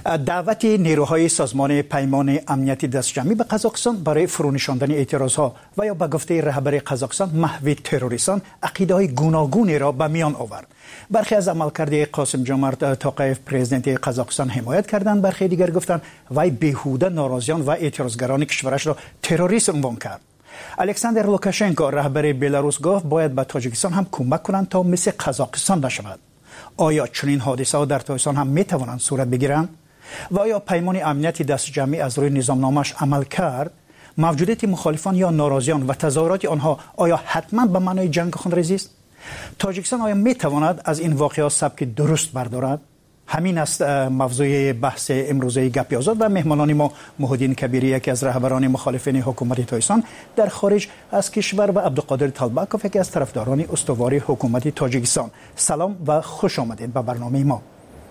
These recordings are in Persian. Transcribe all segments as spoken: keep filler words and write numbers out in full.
دعوت نیروهای سازمان پیمان امنیتی دستجمعی به قزاقستان برای فرونشاندن اعتراضها و یا به گفته رهبر قزاقستان محو تروریستان عقیده‌های گوناگونی را به میان آورد. برخی از عملکرد قاسم جمعت توقیف پرزیدنت قزاقستان حمایت کردند، برخی دیگر گفتند وی بیهوده ناراضیان و اعتراضگران کشورش را تروریست عنوان کرد. الکساندر لوکاشنکو رهبر بلاروس گفت باید به تاجیکستان هم کمک کنند تا مثل قزاقستان نشود. آیا چنین حادثه‌ها در تاجیکستان هم می توانند صورت بگیرند؟ و آیا پیمان امنیتی دست جمعی از روی نظامنامه‌اش عمل کرد؟ موجودیت مخالفان یا ناراضیان و تظاهرات آنها آیا حتما به معنای جنگ خونریزی است؟ تاجیکستان آیا می تواند از این واقعات سبک درست بردارد؟ همین است موضوع بحث امروزه گپی آزاد و مهمانان ما محمدین کبیری، یکی از رهبران مخالفین حکومت تاجیکستان در خارج از کشور، و عبدالقادر طلبکوف، یکی از طرفداران استوار حکومت تاجیکستان. سلام و خوش آمدید به برنامه ما.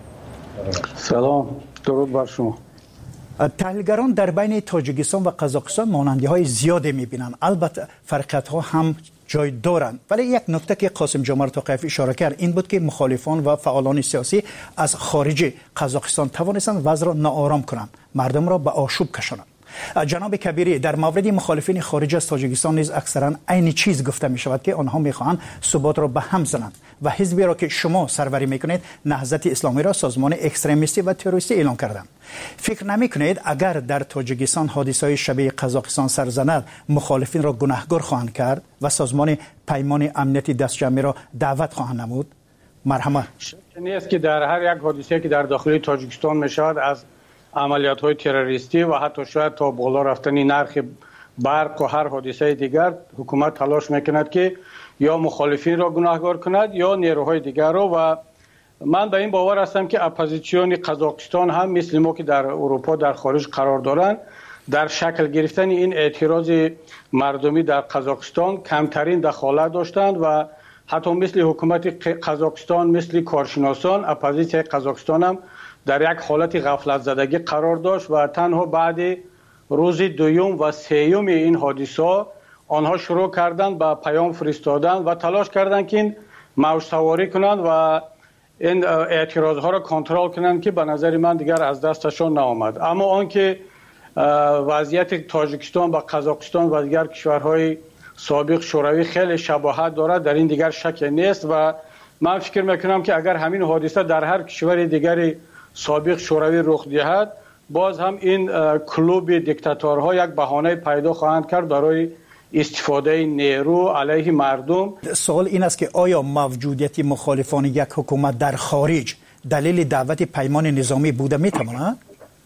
سلام، درود بر شما. تحلیلگران در بین تاجیکستان و قزاقستان مانندی‌های زیادی می‌بینند، البته فرقیت‌ها هم جای دارند، ولی یک نکته که قاسم جمعت توقیف اشاره کرد این بود که مخالفان و فعالان سیاسی از خارج قزاقستان توانستند وضع را ناآرام کنند، مردم را به آشوب کشانند. جناب کبیری، در مورد مخالفین خارج از تاجیکستان نیز اکثرا عین چیز گفته می شود که آنها میخواهند ثبات را به هم زنند و حزبی را که شما سروری میکنید نهضت اسلامی را سازمان اکستریمیستی و تروریستی اعلام کردند. فکر نمی کنید اگر در تاجیکستان حادثه‌های شبیه قزاقستان سر زند مخالفین را گناهکار خواهند کرد و سازمان پیمان امنیتی دستجمعی را دعوت خواهند نمود؟ مرحمت. شک نیست که در هر یک حادثه که در داخل تاجیکستان می شود، از عملیات های تروریستی و حتی شاید تا بالا رفتنی نرخ برق و هر حادثه دیگر، حکومت تلاش میکند که یا مخالفین را گناهکار کند یا نیروهای دیگر را. و من به این باور هستم که اپوزیسیون قزاقستان هم مثل ما که در اروپا در خارج قرار دارند، در شکل گرفتن این اعتراض مردمی در قزاقستان کمترین دخالت داشتند و حتی مثل حکومت قزاقستان، مثل کارشناسان، اپوزیسیون قزاقستان هم در یک حالت غفلت زدگی قرار داشت و تنها بعد روز دوم و سوم این حادثه آنها شروع کردند به پیام فرستادن و تلاش کردند که این موج سواری کنند و این اعتراض ها را کنترل کنند که به نظر من دیگر از دستشان نآمد. اما آنکه وضعیت تاجیکستان و قزاقستان و دیگر کشورهای سابق شوروی خیلی شباهت دارد، در این دیگر شک نیست و من فکر میکنم که اگر همین حادثه در هر کشور دیگری سابق شوروی رخ دهد، باز هم این کلوب دیکتاتورها یک بهانه پیدا خواهند کرد برای استفاده نیرو علیه مردم. سوال این است که آیا موجودیت مخالفان یک حکومت در خارج دلیل دعوت پیمان نظامی بوده میتواند؟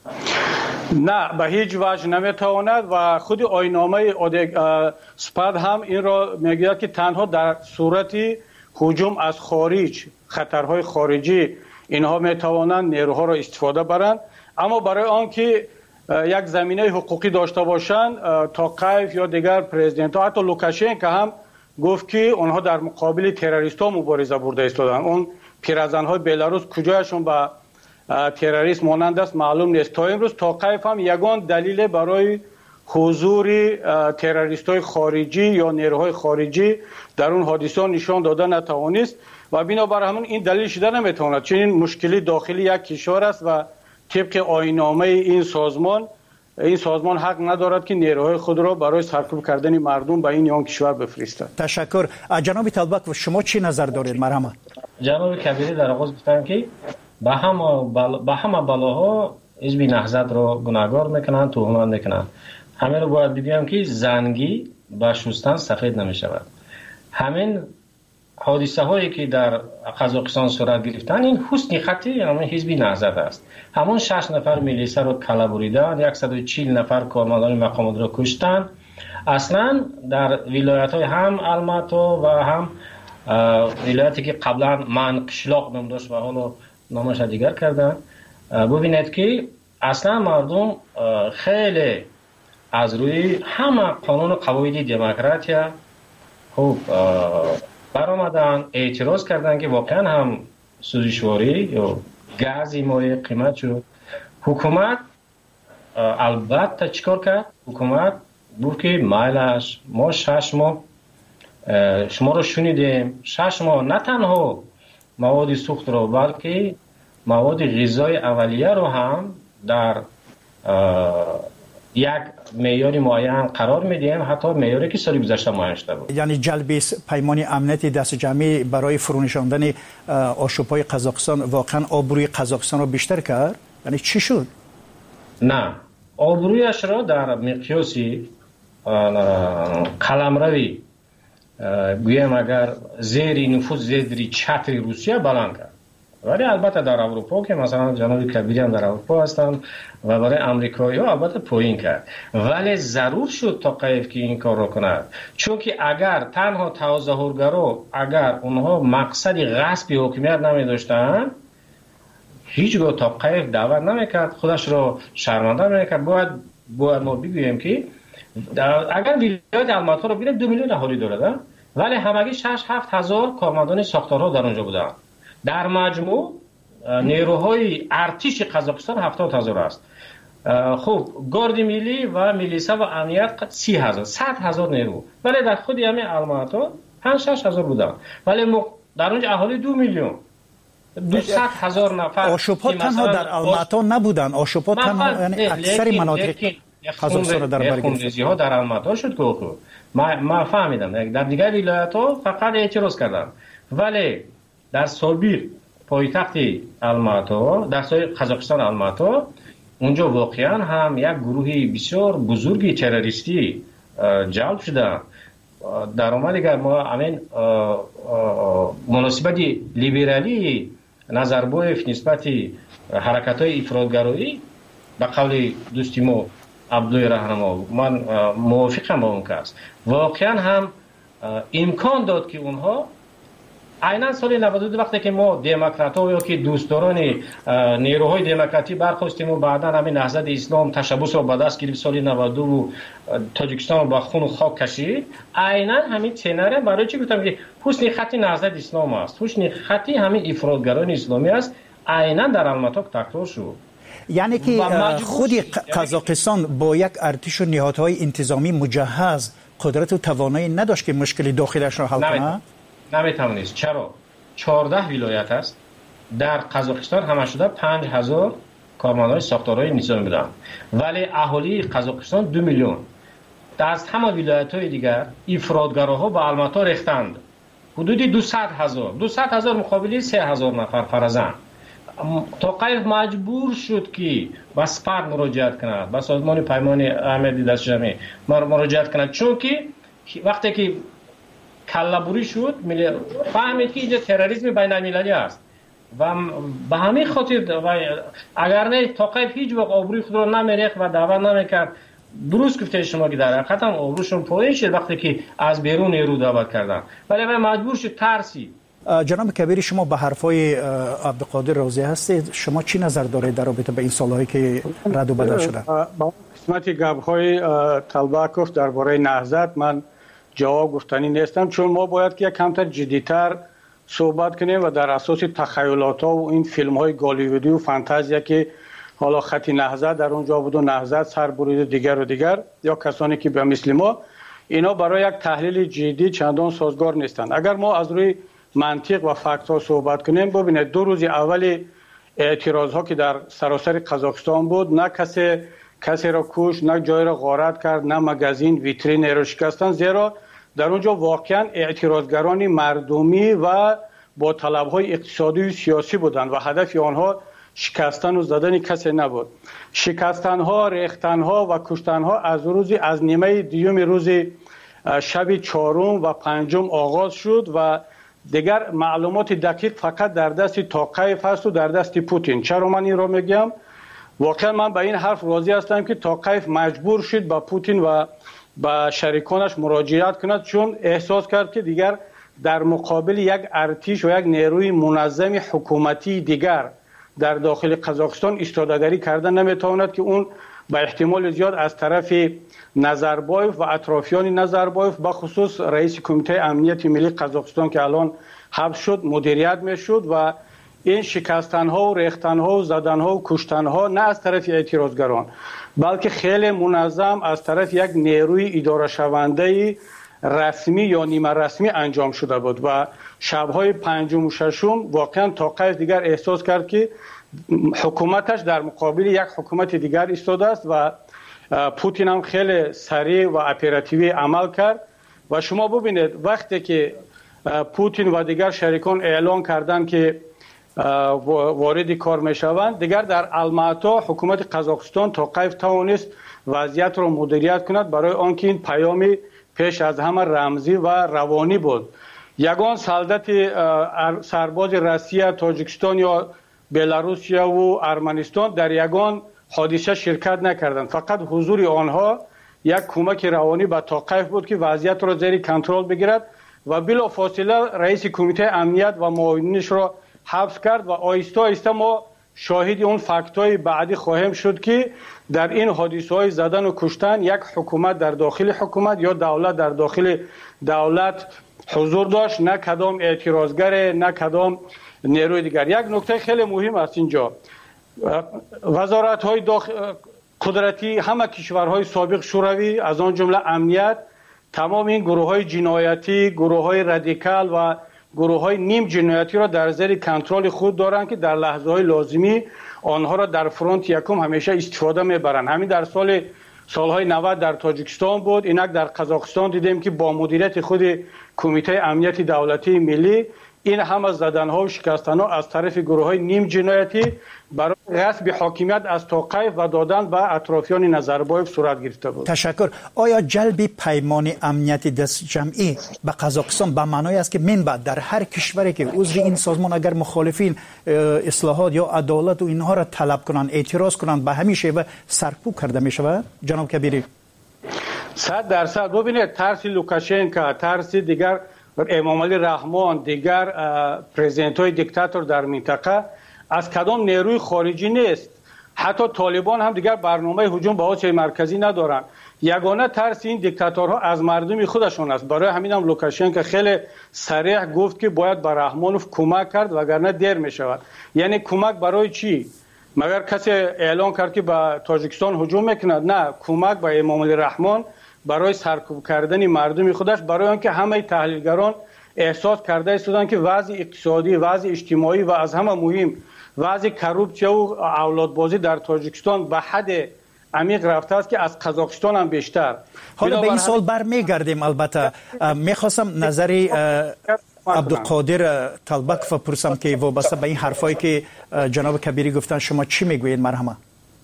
نه، به هیچ وجه نمیتواند و خود آیین‌نامه سپاد هم این را میگوید که تنها در صورت هجوم از خارج، خطرهای خارجی، اینها میتوانند نیروها را استفاده برند. اما برای آنکه یک زمینه حقوقی داشته باشند، توقیف یا دیگر پرزیدنت ها، حتی لوکاشنکو هم گفت که آنها در مقابل تروریست ها مبارزه برده ایستادند. اون پیرزن های بلاروس کجایشون به تروریست مانند است معلوم نیست. تا امروز توقیف هم یگان دلیل برای حضور تروریست های خارجی یا نیروهای خارجی در اون حادثه نشان داده نتوانست و بنابر همون این دلیل شده نمیتواند، چون این مشکلی داخلی یک کشور است و طبق آیین‌نامه این سازمان این سازمان حق ندارد که نیروهای خود را برای سرکوب کردن مردم به این یا آن کشور بفرستد. تشکر. جناب طلبک، و شما چی نظر دارید؟ مرحمت. جناب کبیری در آغاز گفتن که به همه بل... به همه بلاها حزب نهضت را گناهکار میکنند، تهمت میکنند. همین رو باید بگویم که زنگی با شستن سفید نمیشود. همین حادثه هایی که در قزاقستان صورت گرفتن، این حسن خطی همون حزب نهضت است. همون شش نفر میلیسه رو کله بریدن، صد و چهل نفر کارمندان مقامات رو کشتن. اصلا در ولایت های هم الماتو و هم ولایتی که قبلا من قشلاق نام داشت و حالا نامش دیگر کردن، ببینید که اصلا مردم خیلی از روی همه قانون و قواعد دموکراتیا خوب برآمدن، اعتراض کردن که واقعا هم سوزشواری یا گازی مایع قیمت شد. حکومت البته چیکار کرد؟ حکومت گفت که مایلش ما شش ماه شما رو شنیدیم، شش ماه نه تنها مواد سوخت رو بلکه مواد غذای اولیه رو هم در یک معیار معین قرار میدیم، حتی معیاری که سال گذشته معین شده بود. یعنی جلب پیمان امنیتی دست جمعی برای فرونشاندن آشوب‌های قزاقستان واقعا آبروی قزاقستان رو بیشتر کرد؟ یعنی چی شد؟ نه، آبرویش را در مقیاسی قلمروی گویم اگر زیر نفوذ زیر چتر روسیه بلند کرد، ولی البته در اروپا که مثلا جناب کبیری هم در اروپا هستند و برای امریکایی ها البته پایین کرد، ولی ضرور شد تا قیف که این کار رو کند، چون که اگر تنها تظاهرگرا اگر اونها مقصد غصب حکومت نمی داشتن هیچگاه تا قیف دعوت نمیکرد، خودش رو شرمنده نمیکرد. باید باید ما بگوییم که اگر ولایت الماتا رو ببینیم دو میلیون اهالی داره، ولی همگی شش هفت هزار کارمندان ساختارها در اونجا بودن. در مجموع نیروهای ارتش قزاقستان هفتاد هزار است. خب گارد ملی و میلیسا و امنیت سی هزار، صد هزار نیرو، ولی در خود همین الماتا پنج شش هزار بودن، ولی در اونجا اهالی دو میلیون دویست هزار نفر. آشوب‌ها تنها در الماتا نبودن، آشوب‌ها تنها یعنی اکثر مناطق قزاقستان در بر گرفتن. ها در الماتا شد که ما ما فهمیدم در دیگر ولایت‌ها فقط اعتراض کردن، ولی در سابیر پایتخت الماتا در سای قزاقستان الماتا اونجا واقعا هم یک گروهی بسیار بزرگی تروریستی جلب شده. در اومد دیگر ما همین مناسبت لیبرالی نظربایف نسبت حرکت‌های افراط‌گرایی به قول دوستی ما عبدالله رهنما من موافقم با اون کس، واقعا هم امکان داد که اونها عیناً سال نود و دو وقتی که ما دموکرات‌ها یا که دوستداران نیروهای دموکراتی برخواستیم و بعداً همین نهضت اسلام تشبث رو به دست گرفت سال نود و دو و تاجیکستان رو با خون و خاک کشید، عیناً همین تنره برای چی گفتم که حسن خطی نهضت اسلام است، حسن خطی همین افراط‌گران اسلامی است، عیناً در الماتا تکرار شد. یعنی که خود قزاقستان با یک ارتش و نهادهای انتظامی مجهز قدرت و توانایی نداشت که مشکل داخلش را حل کنه؟ نمیتونست. چرا؟ چهارده ولایت است در قزاقستان، همه شده پنج هزار کارمندان ساختارهای نظامی بودن، ولی اهالی قزاقستان دو میلیون. از همه ولایت‌های دیگر افراط‌گراها به الماتا ریختند، حدود دویست هزار دویست هزار مقابل سه هزار نفر فرزند. تا قیف مجبور شد که به سپاه مراجعت کند، به سازمان پیمان امنیتی دست جمعی مراجعت کند، چون که وقتی که کله‌بری شد فهمید که اینجا تروریسم بین المللی است و به همین خاطر اگر نه تا قیف هیچ وقت آبروی خود را نمیریخت و دعوت نمیکرد. درست گفته شما که در حقیقت هم آبروشون پایین شد وقتی که از بیرون نیرو دعوت کردن، ولی مجبور شد ترسید. جناب کبیری، شما به حرفای عبدالقادر رازی هستید، شما چی نظر دارید در رابطه به این سالهایی که رد و بدل شده؟ با قسمت گپ‌های طلبکوف درباره نهضت من جواب گفتنی نیستم، چون ما باید که یک کمتر جدی‌تر صحبت کنیم و در اساس تخیلات ها و این فیلم های گالیوودی و فانتزیا که حالا خط نهضت در اونجا بود و نهضت سر برید دیگر و دیگر یا کسانی که به مثل ما، اینا برای یک تحلیل جدی چندان سازگار نیستند. اگر ما از روی منطق و فکت ها صحبت کنیم، ببینید دو روز اول اعتراض ها که در سراسر قزاقستان بود، نه کسی کسی را کش، نه جای را غارت کرد، نه مگزین ویترین را شکستن، زیرا در اونجا واقعا اعتراضگران مردمی و با طلبهای اقتصادی و سیاسی بودند و هدف آنها شکستن و زدن کسی نبود. شکستن ها، ریختن ها و کشتن ها از روز از نیمه دیوم روز شب چهارم و پنجم آغاز شد و دیگر معلومات دقیق فقط در دست تاقیف هست و در دست پوتین. چرا من این را میگم؟ واقعا من به این حرف راضی هستم که تاقیف مجبور شد با پوتین و با شریکانش مراجعت کند، چون احساس کرد که دیگر در مقابل یک ارتش و یک نیروی منظم حکومتی دیگر در داخل قزاقستان ایستادگی کردن نمیتواند که اون به احتمال زیاد از طرف نظربایف و اطرافیان نظربایف به خصوص رئیس کمیته امنیت ملی قزاقستان که الان حبس شد مدیریت میشد و این شکستن ها و ریختن ها و زدن ها و کشتن ها نه از طرف اعتراضگران بلکه خیلی منظم از طرف یک نیروی اداره شونده رسمی یا نیمه رسمی انجام شده بود و شبهای پنجم و ششم واقعا تاقیف دیگر احساس کرد که حکومتش در مقابل یک حکومت دیگر ایستاده است و پوتین هم خیلی سریع و اپراتیوی عمل کرد و شما ببینید وقتی که پوتین و دیگر شریکان اعلان کردند که وارد کار میشوند، دیگر در الماتا حکومت قزاقستان تا قیف توانست وضعیت را مدیریت کند، برای آنکه این پیامی پیش از همه رمزی و روانی بود. یگان سلطت سرباز روسیه، تاجیکستان یا بلاروسیا و ارمنستان در یگان حادثه شرکت نکردند، فقط حضور آنها یک کمک روانی به توقیف بود که وضعیت را زیر کنترل بگیرد و بلافاصله رئیس کمیته امنیت و معاونینش را حبس کرد و آهسته آهسته ما شاهد اون فکت‌های بعدی خواهیم شد که در این حادثه‌های زدن و کشتن یک حکومت در داخل حکومت یا دولت در داخل دولت حضور داشت، نه کدام اعتراضگر نه کدام نیروی دیگر. یک نکته خیلی مهم است اینجا، وزارت‌های داخل قدرتی همه کشورهای سابق شوروی از آن جمله امنیت تمام این گروه‌های جنایتی، گروه‌های رادیکال و گروه‌های نیم جنایتی را در زیر کنترل خود دارند که در لحظه‌های لازمی آنها را در فرانت یکم همیشه استفاده می‌برند. همین در سال سالهای نود در تاجیکستان بود، اینک در قزاقستان دیدیم که با مدیریت خود کمیته امنیت دولتی ملی این همه زدن‌ها و شکستن‌ها از طرف گروه‌های نیم جنایتی برای غصب حاکمیت از توقیف و دادن به اطرافیان نظربایف صورت گرفته بود. تشکر. آیا جلب پیمان امنیت دست جمعی به قزاقستان به معنای است که من بعد در هر کشوری که عضو این سازمان اگر مخالفین اصلاحات یا عدالت و اینها را طلب کنند، اعتراض کنند، به همین شیوه سرکوب کرده می شود؟ جناب کبیری. صد درصد. ببینید ترس لوکاشنکا، ترس دیگر امام علی رحمان، دیگر پرزیدنت های دیکتاتور در منطقه از کدام نیروی خارجی نیست. حتی طالبان هم دیگر برنامه هجوم به آسیای مرکزی ندارند. یگانه ترس این دیکتاتورها از مردم خودشون است. برای همین هم لوکاشنکو خیلی صریح گفت که باید به رحمانوف کمک کرد وگرنه دیر می شود. یعنی کمک برای چی؟ مگر کسی اعلان کرد که به تاجیکستان هجوم میکند؟ نه، کمک به امام علی رحمان برای سرکوب کردن مردم خودش، برای آنکه همه تحلیلگران احساس کرده استودن که وضع اقتصادی، وضع اجتماعی و از همه مهم وضع کروپسیه و اولادبازی در تاجیکستان به حد عمیق رفته است که از قزاقستان هم بیشتر. حالا به این سال برمیگردیم. البته میخواستم نظری عبدالقادر طلبک بپرسم که وابسته به این حرفایی که جناب کبیری گفتن شما چی میگویید؟ مرحمه.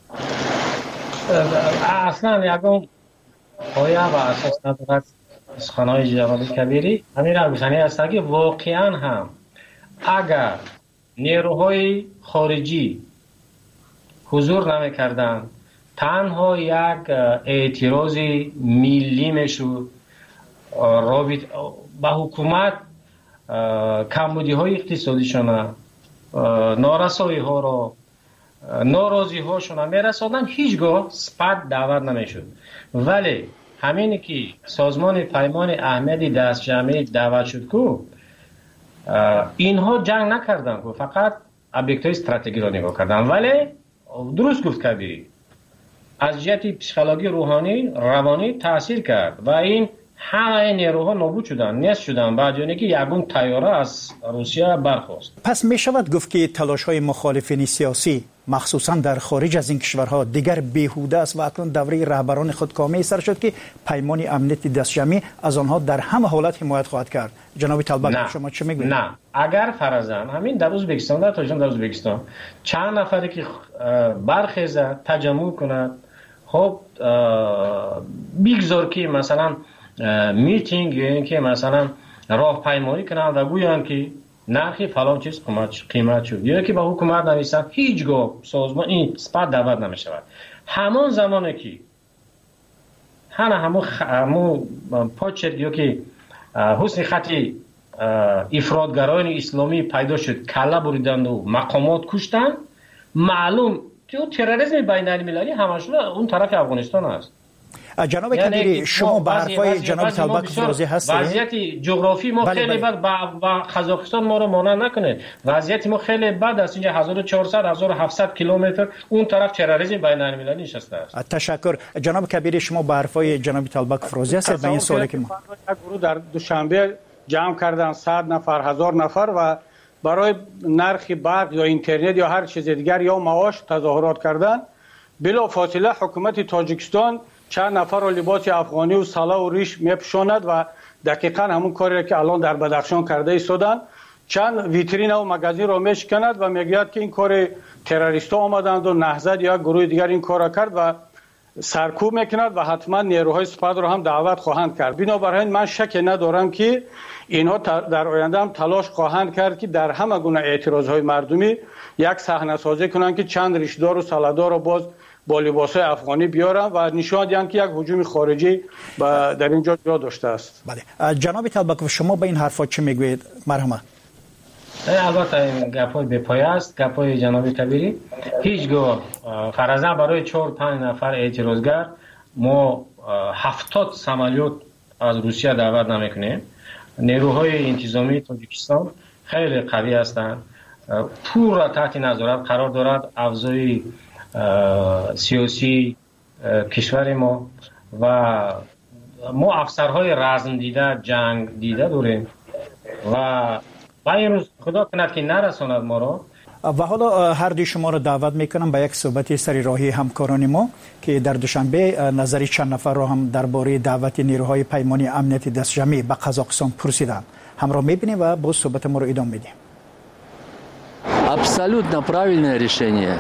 اصلا یکم پایه و اساس ندارد سخنهای جناب کبیری همین روشنی است که واقعا هم اگر نیروهای خارجی حضور نمی کردن، تنها یک اعتراض ملی میشد رابط با حکومت، کمبودی های اقتصادیشون، نارسایی ها را، ناراضی هاشون میرسادن، هیچگاه سپت دعوت نمیشد. ولی همینی که سازمان پیمان احمدی دست جمعی دعوت شد که اینها جنگ نکردن، که فقط ابجکت های استراتژی را نگاه کردن. ولی درست گفت کبیری، از جهت پسیکولوژی روحانی روانی تاثیر کرد و این همه نیروها نابود شدن، نیست شدن، بعد یعنی که یگون طیاره از روسیه برخاست. پس می شود گفت که تلاش های مخالفین سیاسی مخصوصا در خارج از این کشورها دیگر بیهوده است و اکنون دوره رهبران خودکامه سر شد که پیمان امنیت دست جمعی از آنها در همه حالت حمایت خواهد کرد. جناب طلبک شما چه میگویید؟ نه، اگر فرضاً همین در ازبکستان، در تاجیکستان، در ازبکستان چند نفری که برخیزه تجمع کند، خب بیگذار که مثلا میتینگ یا اینکه مثلا راهپیمایی کنن و گویان که نرخی فلان چیز قیمت شد، یا که به حکومت نویسن، هیچگاه سازمان این سپت دعوت نمی شود. همان زمانی که همه همون همون پاچت یا که حسن خطی افراطگرایان اسلامی پیدا شد، کله بریدند و مقامات کشتن، معلوم که تروریسم بین المللی همش اون طرف افغانستان است. جناب کبیری شما به حرفای جناب طلبک راضی هستید؟ وضعیت جغرافی ما خیلی بد با قزاقستان ما رو مانع نکنه. وضعیت ما خیلی بد است. اینجا هزار و چهارصد هزار و هفتصد کیلومتر اون طرف تروریسم بین المللی نشسته است. تشکر. جناب کبیری شما به حرفای جناب طلبک راضی هستید؟ به این سوالی که ما یک گروه در دوشنبه جمع کردن صد نفر هزار نفر و برای نرخ برق یا اینترنت یا هر چیز دیگر یا معاش تظاهرات کردن، بلا فاصله حکومت تاجیکستان چند نفر را لباس افغانی و سلا و ریش میپوشاند و دقیقاً همون کاری که الان در بدخشان کرده ایستادن. چند ویترین و مغازین را میشکند و میگوید که این کار تروریستا آمدند و نهضت یا گروه دیگر این کار را کرد و سرکوب میکند و حتما نیروهای سپاه را هم دعوت خواهند کرد. بنابراین من شک ندارم که اینها در آینده هم تلاش خواهند کرد که در همه گونه اعتراضهای مردمی یک صحنه سازی کنند که چند ریشدار و سلادار را باز با لباسهای افغانی بیارن و نشان دهند که یک هجوم خارجی در اینجا جا داشته است. بله جناب طلبکوف، شما به این حرفا چه میگویید؟ مرحمت. البته این گپای بپای است، گپای جناب کبیری. هیچگاه فرضاً برای چهار پنج نفر اعتراضگر ما هفتاد سمالیات از روسیه دعوت نمیکنیم. نیروهای انتظامی تاجیکستان خیلی قوی هستند، پور را تحت نظارت قرار دارد افزای سیاسی کشور ما و ما افسرهای رزم دیده، جنگ دیده داریم و و این روز خدا کند که نرساند ما را. و حالا هر دوی شما را دعوت میکنم به یک صحبت سری راهی همکاران ما که در دوشنبه نظری چند نفر را هم درباره دعوت نیروهای پیمانی امنیتی دستجمعی به قزاقستان پرسیدند. همراه میبینیم و با صحبت ما را ادامه میدیم. Абсолютно правильное решение.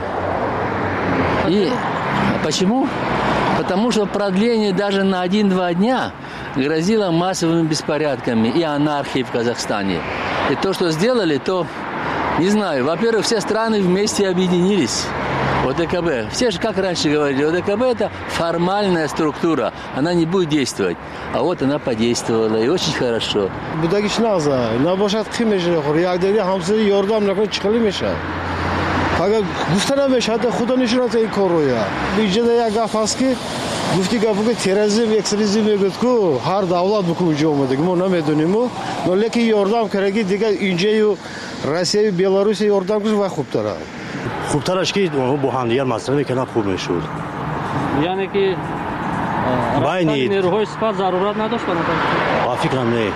И почему? Потому что продление даже на один-два дня грозило массовыми беспорядками и анархией в Казахстане. И то, что сделали, то, не знаю, во-первых, все страны вместе объединились. ОДКБ. Все же, как раньше говорили, ОДКБ – это формальная структура, она не будет действовать. А вот она подействовала, и очень хорошо. Будагиш наза, набошад химеше, реагдери хамсери Йордан након чхали меша. Ага гуфтана меша, да худа нишонат ин короя. Биджеда я гафаски, гуфти гафуге терроризм, экстремизм мегӯяд ку ҳар давлат букун инҷо омадаги мо намедонему, но леки Йордан караги дига инҷаю Россия, Беларусь Йордан куш ва хубтар аст. خوبترش که با هم دیگر مسئله میکنن خوب میشود. یعنی که رفتن نیروهای سپاه ضرورت نداشت با فکرم نه.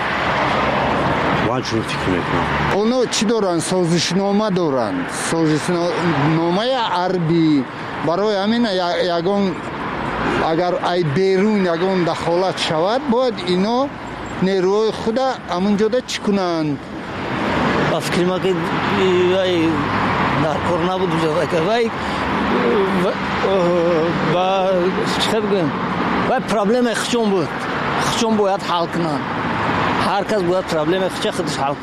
من چون فکر میکنم. اونا چی دارن؟ سازشنامه دارن. سازشنامه عربی برای همین یگان اگر ای بیرون یگان دخالت شود باید اینا نیروهای خود همونجا چی کنند؟ با فکر ما که در کار نبود که وای و چه بگم وای پرابلم خشم بود خشم باید حل کنن هر کس باید پرابلم خشم خودش حل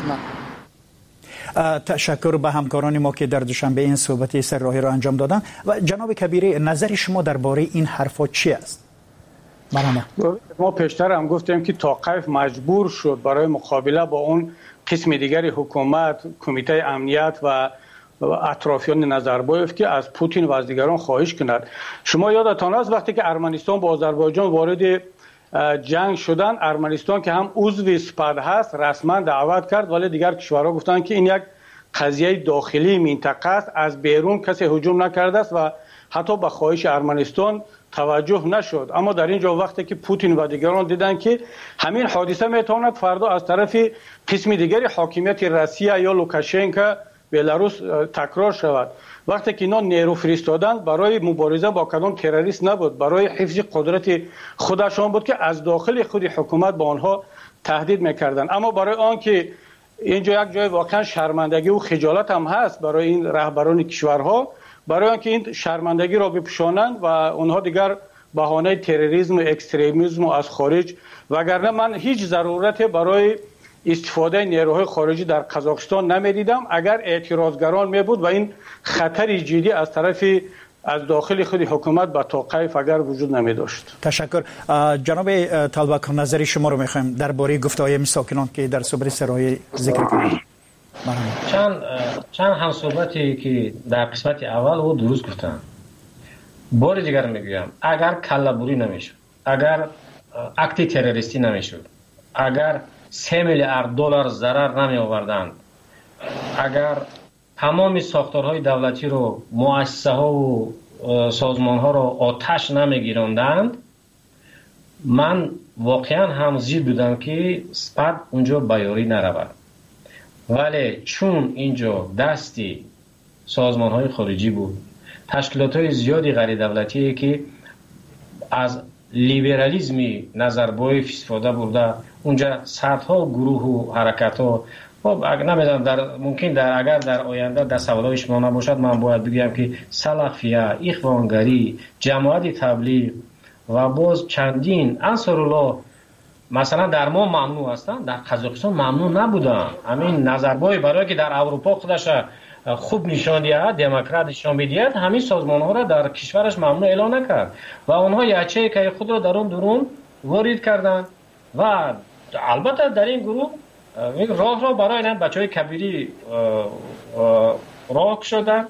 کنن. تشکر به همکاران ما که در دوشنبه این صحبت سر راهی را انجام دادن. و جناب کبیری نظر شما درباره این حرفا چی است؟ برام ما پیشتر هم گفتیم که توقیف مجبور شد برای مقابله با اون قسم دیگری حکومت، کمیته امنیت و اطرافیان نظربایف که از پوتین و از دیگران خواهش کند. شما یادتان است وقتی که ارمنستان با آذربایجان وارد جنگ شدن، ارمنستان که هم عضو سپاه هست رسما دعوت کرد، ولی دیگر کشورها گفتند که این یک قضیه داخلی منطقه است، از بیرون کسی هجوم نکرده است و حتی به خواهش ارمنستان توجه نشد. اما در اینجا وقتی که پوتین و دیگران دیدن که همین حادثه میتواند فردا از طرف قسم دیگری حاکمیت روسیه یا لوکاشنکو بلاروس تکرار شود، وقتی که اینا نیرو فرستادن برای مبارزه با کدام تروریست نبود، برای حفظ قدرت خودشان بود که از داخل خود حکومت با آنها تهدید میکردن. اما برای آنکه اینجا یک جای واقعا شرمندگی و خجالت هم هست برای این رهبران کشورها، برای آنکه این شرمندگی را بپوشانند و اونها دیگر بهانه تروریسم و اکستریمیسم از خارج، وگرنه من هیچ ضرورت برای استفاده نیروهای خارجی در قزاقستان نمیدیدم اگر اعتراضگران می بود و این خطر جدی از طرف از داخل خود حکومت به توقیف اگر وجود نمی داشت. تشکر. جناب طلبکوف نظر شما رو میخوایم درباره گفته‌های مساکنان که در صبر سرای ذکر کنید. چند چند هم صحبتی که در قسمت اول او درست گفتن. بار دیگر میگویم اگر کله‌بری نمیشد، اگر اکت تروریستی نمیشد، اگر سه میلیارد دلار ضرر نمی آوردند، اگر تمام ساختارهای دولتی رو مؤسسه ها و سازمان ها رو آتش نمی گیراندند، من واقعا هم زید بودم که سپاه اونجا بیاری نرود. ولی چون اینجا دستی سازمان های خارجی بود، تشکیلات های زیادی غیر دولتی که از لیبرالیزمی نظربای استفاده برده، اونجا صدها گروه و حرکت ها، خب نمیدونم در ممکن در اگر در آینده در سوالای شما نباشد من باید بگم که سلفیه، اخوانگری، جماعت تبلیغ و باز چندین انصارالله مثلا در ما ممنوع هستند، در قزاقستان ممنوع نبودن. همین نظربای برای که در اروپا خودش خوب نشان دهد، دموکرات نشان بدهد، همین سازمان ها را در کشورش ممنوع اعلان نکرد و آنها یچه که خود را درون درون وارد کردند و البته در این گروه راه را برای این بچه های کبیری راه شدن،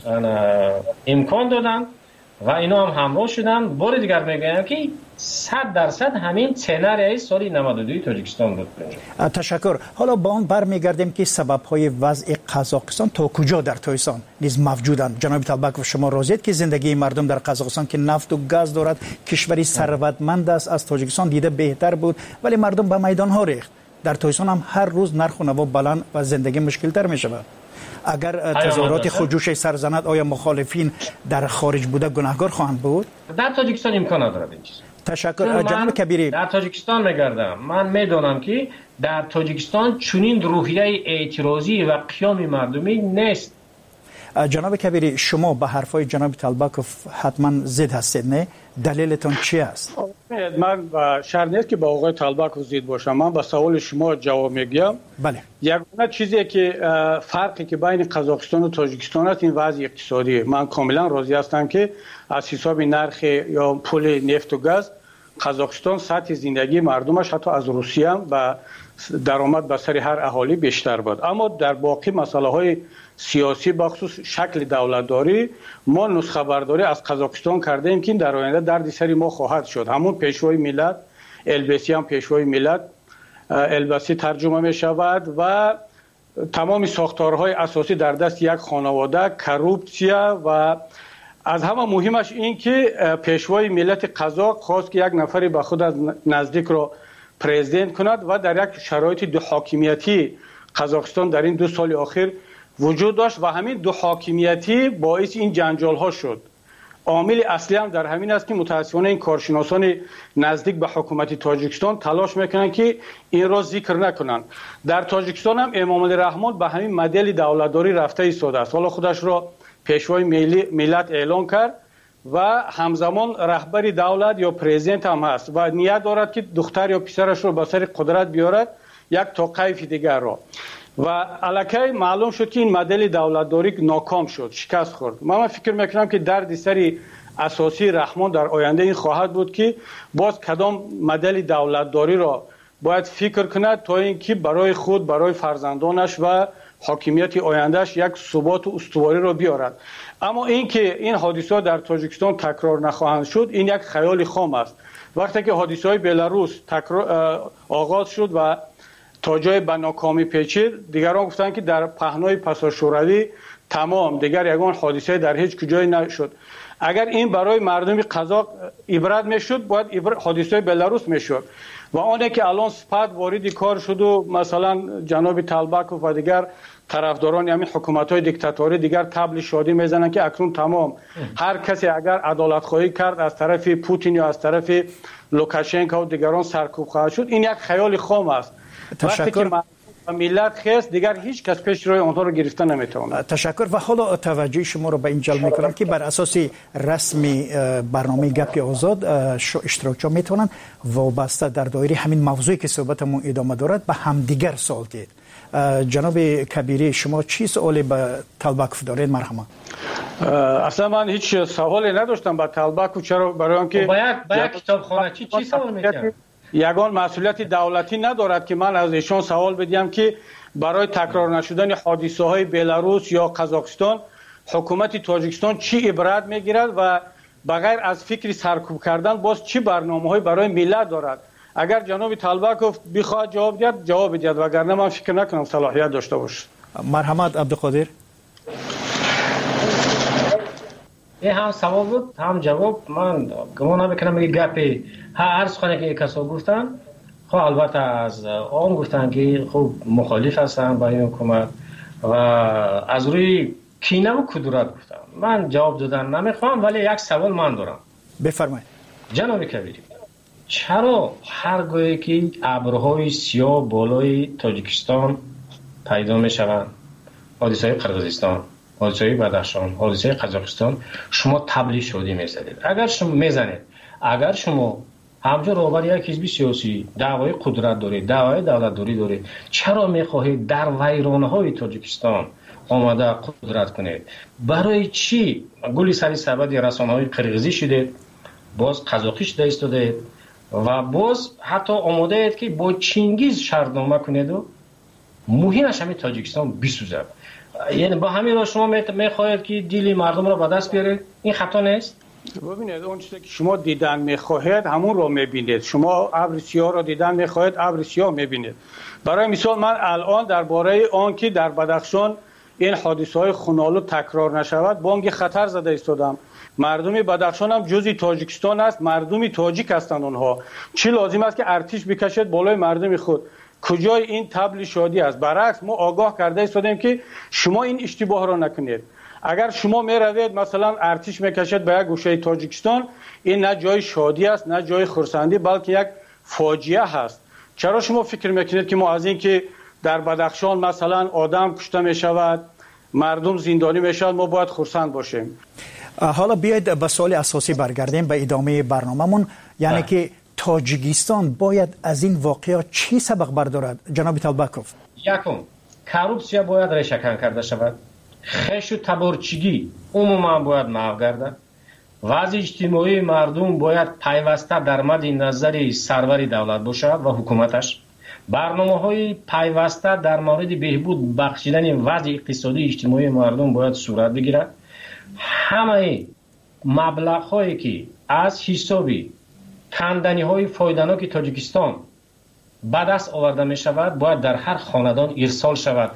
امکان دادن و اینا هم همراه شدن. بار دیگر میگم که صد درصد همین سناریوی سال نود و دو تاجیکستان بود. تشکر. حالا با اون برمیگردیم که سبب‌های وضع قزاقستان تا کجا در تویسان نیز موجودند. جناب طلبکوف، شما راضیید که زندگی مردم در قزاقستان که نفت و گاز دارد، کشوری ثروتمند است، از تاجیکستان دیده بهتر بود، ولی مردم به میدان ها ریخت. در تویسان هم هر روز نرخ و نوا بلند و زندگی مشکل تر می شود. اگر تظاهرات خودجوش سرزند، آیا مخالفین در خارج بوده گناهکار خواهند بود؟ در تاجیکستان امکان ندارد این چیز. تشکر. جناب کبیری، من در تاجیکستان میگردم، من میدونم که در تاجیکستان چنین روحیه اعتراضی و قیام مردمی نیست. جناب کبیری، شما به حرفای جناب طلبکوف حتما ضد هستید، نه؟ دلیلتون چی است؟ من با شرط نیست که با آقای طلبکوف ضد باشم. من با سوال شما جواب میگم. بله. یگانه چیزی که فرقی که بین قزاقستان و تاجیکستان است این وضع اقتصادی. من کاملا راضی هستم که از حساب نرخ یا پول نفت و گاز قزاقستان سطح زندگی مردمش حتی از روسیه هم و درآمد به سر هر اهالی بیشتر بود. اما در باقی مسائل های سیاسی بخصوص شکل دولتداری ما نسخه برداری از قزاقستان کرده ایم که در آینده درد سر ما خواهد شد. همون پیشوای ملت، البسی هم پیشوای ملت، البسی ترجمه می شود و تمام ساختارهای اساسی در دست یک خانواده، کروپسیا و از همه مهمش این که پیشوای ملت قزاق خواست که یک نفری به خود از نزدیک را پرزیدنت کند و در یک شرایط دو حاکمیتی قزاقستان در این دو سال اخیر وجود داشت و همین دو حاکمیتی باعث این جنجال ها شد. عامل اصلی هم در همین است که متاسفانه این کارشناسان نزدیک به حکومت تاجیکستان تلاش میکنن که این را ذکر نکنن. در تاجیکستان هم امام علی رحمان به همین مدل دولتداری رفته ایستاده است. حالا خودش را پیشوای ملت اعلان کرد و همزمان رهبر دولت یا پرزیدنت هم هست و نیت دارد که دختر یا پسرش را به سر قدرت بیارد یک توقیف دیگر را. و الکی معلوم شد که این مدل دولتداری ناکام شد، شکست خورد. من فکر میکنم که درد سری اساسی رحمان در آینده این خواهد بود که باز کدام مدل دولتداری را باید فکر کند تا اینکه برای خود، برای فرزندانش و حاکمیت آیندهش یک ثبات و استواری را بیارد. اما اینکه این حادثه در تاجیکستان تکرار نخواهند شد این یک خیال خام است. وقتی که حادثه های بلاروس تکرار آغاز شد و تا جای به ناکامی پیچید، دیگران گفتند که در پهنای پسا شوروی تمام دیگر یگان حادثه در هیچ کجای نشد. اگر این برای مردم قزاق عبرت میشد باید حادثه بلاروس میشد و آنه که الان سپاد وارد کار شد و مثلا جناب طلبکوف و دیگر طرفداران همین حکومت‌های دیکتاتوری دیگر تبل شادی میزنن که اکنون تمام هر کسی اگر عدالت خواهی کرد از طرف پوتین یا از طرف لوکاشنکو و دیگران سرکوب خواهد شد. این یک خیال خام است. وقتی که ملت خست دیگر هیچ کس پیش روی آنها رو گرفتن نمیتواند. تشکر. و حالا توجه شما رو به این جلب میکنم که بر اساس رسمی برنامه گپ آزاد اشتراکچی‌ها میتونن وابسته در دایره همین موضوعی که صحبتمون ادامه دارد به همدیگر سوال دید. جناب کبیری شما چی سوالی به طلبکوف دارید؟ مرحبا. اصلا من هیچ سوالی نداشتم با طلبکوف. چرا؟ برای آنکه باید باید کتابخانه چی چی سوال میکنه؟ یگان مسئولیت دولتی ندارد که من از ایشان سوال بدیم که برای تکرار نشدن حادثه های بلاروس یا قزاقستان حکومت تاجیکستان چی عبرت میگیرد و بغیر از فکری سرکوب کردن باز چی برنامه های برای ملت دارد. اگر جناب طلبکوف بخواد جواب دهد جواب بدهد وگرنه من فکر نکنم صلاحیت داشته باشه. مرحمت عبدالقادر. این هم سوال بود هم جواب. من گمان نمیکنم که گپی هر سخنی که کسا گفتن خب البته از آن گفتن که خب مخالف هستن با این حکومت و از روی کینه و کدورت گفتن. من جواب دادن نمیخوام، ولی یک سوال من دارم. بفرمایید. جناب کبیری، چرا هرگاهی که ابرهای سیاه بالای تاجیکستان پیدا میشوند، حادثه قرقیزستان، حادثه بدخشان، حادثه قزاقستان، شما طبل شادی میزنید؟ اگر شما میزنید، اگر شما همجور روبر یک حزب سیاسی دعوای قدرت دارید، دعوای دولت داری دارید، چرا میخواهید در ویرانهای تاجیکستان آمده قدرت کنید؟ برای چی گلی سری سبد رسانه‌های قرقیزی شدید، باز قزاقی شده ایستادید و باز حتی آماده اید که با چینگیز شرطنامه کنید و مهمش همین تاجیکستان بسوزد؟ یعنی با همین را شما میخواهید که دیلی مردم را به دست بیارید؟ این خطا نیست؟ ببینید اون چیزی که شما دیدن میخواهید همون رو میبینید. شما ابر سیاه رو دیدن میخواهید، ابر سیاه میبینید. برای مثال من الان درباره آن که در بدخشان این حادثه های خونالود تکرار نشود بانگ خطر زده ایستادم. مردمی بدخشان هم جزئی تاجیکستان است، مردمی تاجیک هستند اونها. چی لازم است که ارتش بکشد بالای مردم خود؟ کجای این طبل شادی است؟ برعکس ما آگاه کرده ایستادیم که شما این اشتباه را نکنید. اگر شما می روید مثلا ارتش میکشد به یک گوشه تاجیکستان، این نه جای شادی است نه جای خرسندی، بلکه یک فاجعه هست. چرا شما فکر میکنید که ما از این که در بدخشان مثلا آدم کشته می شود، مردم زندانی می شود، ما باید خرسند باشیم؟ حالا بیاید به سوال اساسی برگردیم به ادامه برنامه‌مون، یعنی که تاجیکستان باید از این واقعه چی سبق بردارد؟ جناب طلبکوف. یکم، کروپسیا باید ریشه‌کن کرده شود. خش و تبارچگی عموما باید محو گردد. وضع اجتماعی مردم باید پیوسته در مد نظر سرور دولت باشد و حکومتش. برنامه‌های پیوسته در مورد بهبود بخشیدن وضع اقتصادی اجتماعی مردم باید صورت بگیرد. همه مبلغ‌هایی که از حسابی کندنی‌های فایده‌ناک تاجیکستان به دست آورده می‌شود باید در هر خاندان ارسال شود.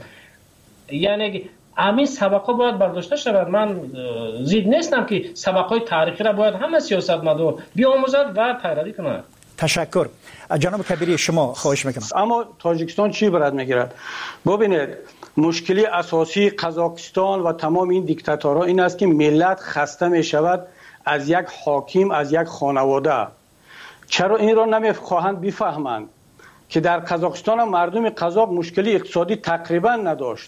یعنی همین سبق‌ها باید برداشته شود. من زید نیستم که سبق‌های تاریخی را باید همه سیاستمدار بیاموزد و پیروی کند. تشکر. جناب کبیری شما خواهش میکنم. اما تاجیکستان چی برات میگیرد؟ ببینید مشکلی اساسی قزاقستان و تمام این دیکتاتورها این است که ملت خسته میشود از یک حاکم، از یک خانواده. چرا این را نمیخواهند بفهمند که در قزاقستان مردم قزاق مشکلی اقتصادی تقریبا نداشت،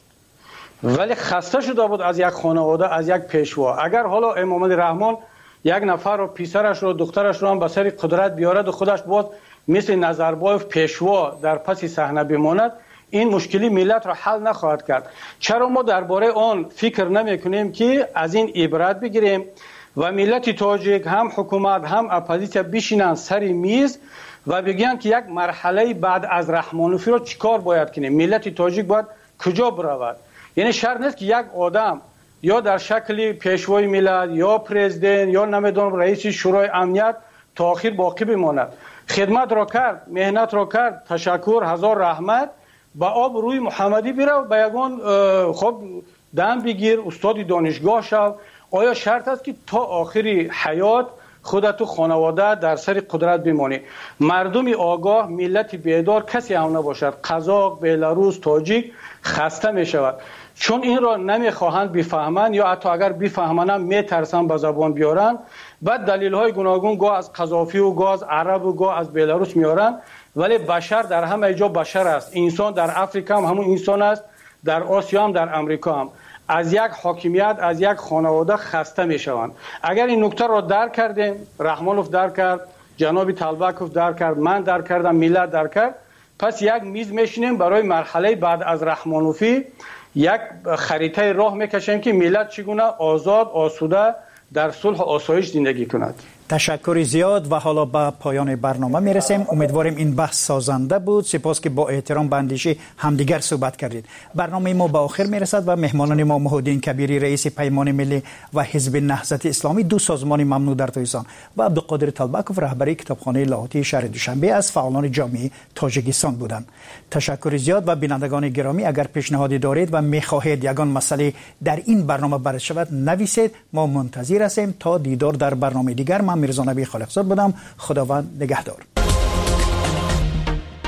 ولی خسته شده بود از یک خانواده، از یک پیشوا. اگر حالا امام علی رحمان یک نفر رو، پسرش رو، دخترش رو هم به سر قدرت بیارد و خودش باز مثل نظربایف پیشوا در پس صحنه بماند، این مشکلی ملت را حل نخواهد کرد. چرا ما درباره آن فکر نمی کنیم که از این عبرت بگیریم و ملت تاجیک هم حکومت هم اپوزیسیا بشینن سر میز و بگن که یک مرحله بعد از رحمانوفی را چیکار باید کنیم؟ ملت تاجیک باید کجا برود؟ یعنی شرط نیست که یک آدم یا در شکل پیشوای ملت یا پرزیدنت یا نمیدونم رئیس شورای امنیت تا آخر باقی بماند. خدمت را کرد، مهنت را کرد، تشکر، هزار رحمت، با آب روی محمدی بیرو، با یگان خب دم بگیر، استاد دانشگاه شو. آیا شرط است که تا آخری حیات خودت و خانواده در سر قدرت بمانی؟ مردم آگاه، ملت بیدار کسی هم نباشد. قزاق، بلاروس، تاجیک خسته می شود چون این را نمیخواهند بفهمند، یا حتی اگر بفهمند میترسند به زبان بیارن. بعد دلیل های گوناگون گاه از قذافی و گاه از عرب و گاه از بلاروس میارن، ولی بشر در همه جا بشر است. انسان در افریقا هم همون انسان است، در آسیا هم در امریکا هم. از یک حاکمیت، از یک خانواده خسته میشوند. اگر این نکته را درک کردیم، رحمانوف درک کرد، جناب طلبکوف درک کرد، من درک کردم، ملت درک کرد، پس یک میز میشینیم برای مرحله بعد از رحمانوفی، یک خریطه راه میکشیم که ملت چگونه آزاد، آسوده در صلح و آسایش زندگی کند. تشکر زیاد و حالا به پایان برنامه میرسیم. امیدواریم این بحث سازنده بود. سپاس که با احترام به اندیشه همدیگر صحبت کردید. برنامه ما به آخر میرسد و مهمانان ما محمودالدین کبیری رئیس پیمان ملی و حزب نهضت اسلامی، دو سازمان ممنوع در تاجیکستان، و عبدالقادر طلبکوف رهبری کتابخانه لاهوتی شهر دوشنبه از فعالان جامعه تاجیکستان بودند. تشکر زیاد. و بینندگان گرامی، اگر پیشنهادی دارید و میخواهید یگان مسئله در این برنامه بررسی شود نویسید. ما منتظر هستیم. تا دیدار در برنامه دیگر. من میرزا نبی خالقزاد بودم. خداوند نگهدار.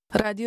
رادیو